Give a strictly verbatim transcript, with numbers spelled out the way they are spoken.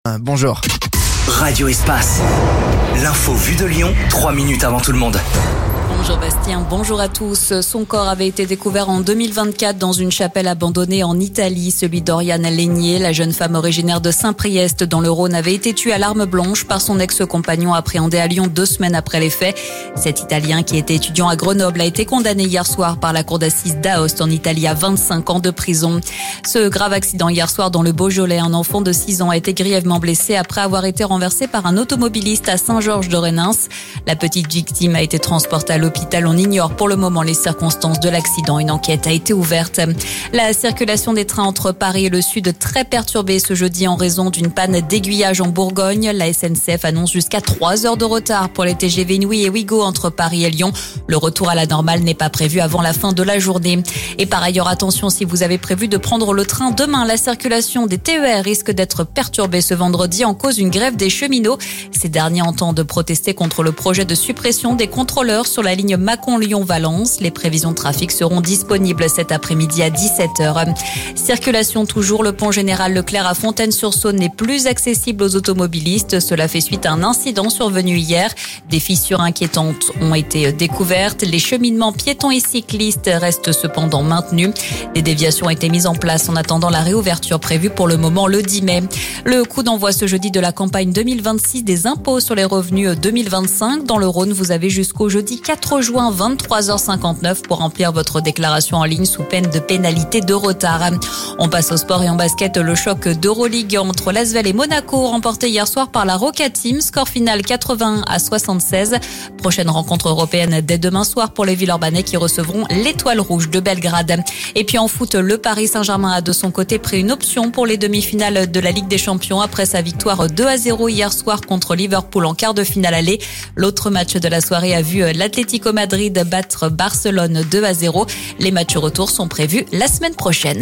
Bonjour. Radio Espace. L'info vue de Lyon, trois minutes avant tout le monde. Bonjour Bastien, bonjour à tous. Son corps avait été découvert en deux mille vingt-quatre dans une chapelle abandonnée en Italie, celui d'Oriane Legnier. La jeune femme originaire de Saint-Priest dans le Rhône avait été tuée à l'arme blanche par son ex-compagnon appréhendé à Lyon deux semaines après les faits. Cet Italien qui était étudiant à Grenoble a été condamné hier soir par la cour d'assises d'Aoste en Italie à vingt-cinq ans de prison. Ce grave accident hier soir dans le Beaujolais, un enfant de six ans a été grièvement blessé après avoir été renversé par un automobiliste à Saint-Georges-de-Rénins. La petite victime a été transportée à l'hôpital. On ignore pour le moment les circonstances de l'accident. Une enquête a été ouverte. La circulation des trains entre Paris et le Sud très perturbée ce jeudi en raison d'une panne d'aiguillage en Bourgogne. La S N C F annonce jusqu'à trois heures de retard pour les T G V Inouï et Ouigo entre Paris et Lyon. Le retour à la normale n'est pas prévu avant la fin de la journée. Et par ailleurs, attention si vous avez prévu de prendre le train demain. La circulation des T E R risque d'être perturbée ce vendredi en cause d'une grève des cheminots. Ces derniers entendent protester contre le projet de suppression des contrôleurs sur la ligne Mâcon-Lyon-Valence. Les prévisions de trafic seront disponibles cet après-midi à dix-sept heures. Circulation toujours, le pont général Leclerc à Fontaine-sur-Saône n'est plus accessible aux automobilistes. Cela fait suite à un incident survenu hier. Des fissures inquiétantes ont été découvertes. Les cheminements piétons et cyclistes restent cependant maintenus. Des déviations ont été mises en place en attendant la réouverture prévue pour le moment le dix mai. Le coup d'envoi ce jeudi de la campagne deux mille vingt-six des impôts sur les revenus deux mille vingt-cinq. Dans le Rhône, vous avez jusqu'au jeudi quatre juin vingt-trois heures cinquante-neuf pour remplir votre déclaration en ligne sous peine de pénalité de retard. On passe au sport et en basket, le choc d'Euroleague entre l'Asvel et Monaco remporté hier soir par la Roca Team. Score final quatre-vingt-un à soixante-seize. Prochaine rencontre européenne dès demain soir pour les Villeurbanais qui recevront l'Étoile Rouge de Belgrade. Et puis en foot, le Paris Saint-Germain a de son côté pris une option pour les demi-finales de la Ligue des Champions après sa victoire deux à zéro hier soir contre Liverpool en quart de finale aller. L'autre match de la soirée a vu l'Atlético Madrid battre Barcelone deux à zéro. Les matchs retour sont prévus la semaine prochaine.